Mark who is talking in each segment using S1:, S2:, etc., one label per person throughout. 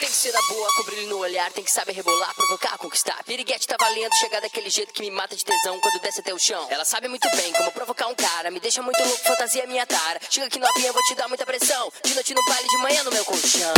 S1: Tem que ser da boa, com brilho no olhar, tem que saber rebolar, provocar, conquistar. Piriguete tá valendo, chegar daquele jeito que me mata de tesão quando desce até o chão. Ela sabe muito bem como provocar um cara, me deixa muito louco, fantasia minha tara. Chega aqui novinha, vou te dar muita pressão, de noite no baile, de manhã no meu colchão.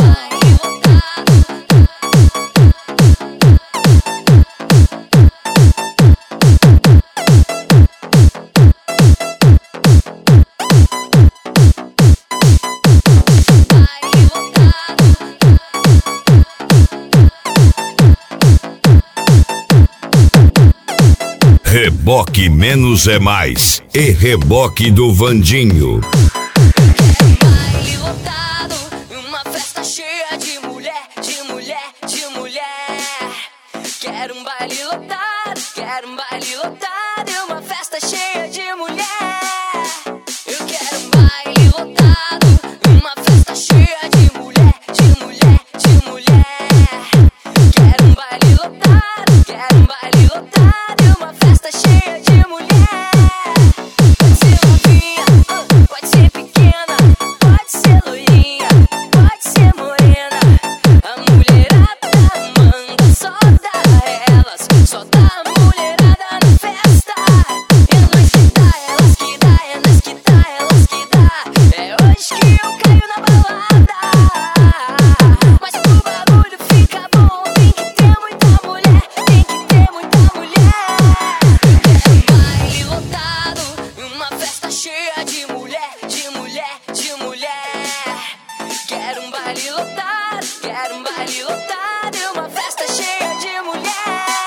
S2: Reboque Menos é Mais e Reboque do Vandinho.
S1: Baile lotado, uma festa cheia de mulher, de mulher, de mulher. Quero um baile lotado, quero um baile lotado e uma festa cheia de mulher. Eu quero um baile lotado, uma festa cheia de mulher, de mulher, de mulher. Quero um baile lotado, quero um baile lotado e uma festa cheia de mulher. Pode ser novinha, pode ser pequena, pode ser loirinha, pode ser morena. A mulherada manda, só dá elas, só dá a mulherada na festa. É nós que dá, elas que dá, é nós que dá, elas que dá. É hoje que eu caio na balada. Mas pro barulho fica bom, tem que ter muita mulher, tem que ter muita mulher. Baile lotado, uma festa cheia de mulher, de mulher, de mulher. Quero um baile lotado, quero um baile lotado e uma festa cheia de mulher.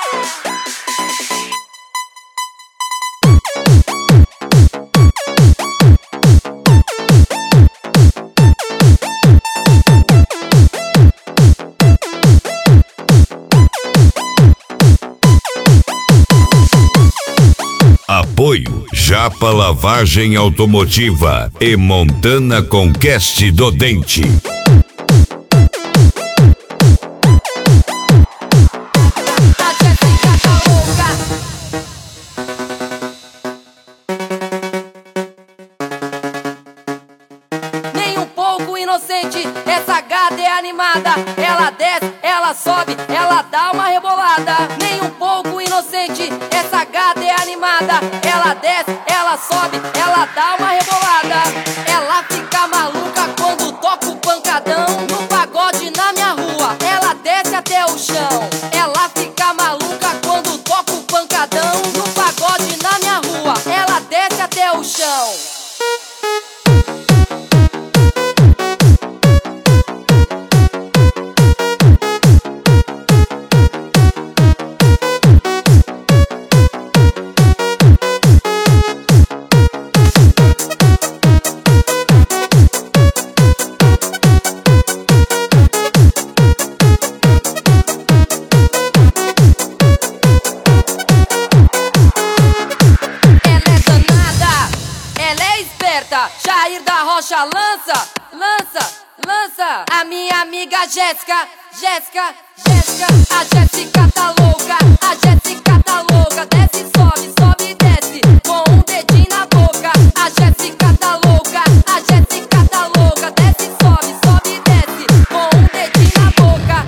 S2: Apoio Japa Lavagem Automotiva e Montana Conquest do Dente.
S1: A Jéssica tá louca. Nem um pouco inocente, essa gata é animada. Ela desce, ela sobe, ela dá uma rebolada. Nem um pouco inocente, essa gata é animada. Ela desce, ela sobe, ela dá uma rebolada. Ela fica maluca quando toca o pancadão no pagode na minha rua. Ela desce até o chão. Ela fica maluca quando toca o pancadão no pagode na minha rua. Ela desce até o chão. Jair da Rocha lança, lança, lança. A minha amiga Jéssica, Jéssica, Jéssica. A Jéssica tá louca, a Jéssica tá louca. Desce, sobe, sobe e desce com um dedinho na boca. A Jéssica tá louca, a Jéssica tá louca. Desce, sobe, sobe e desce com um dedinho na boca.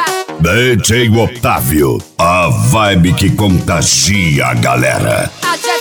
S2: DJ Otávio, a vibe que contagia a galera.
S1: A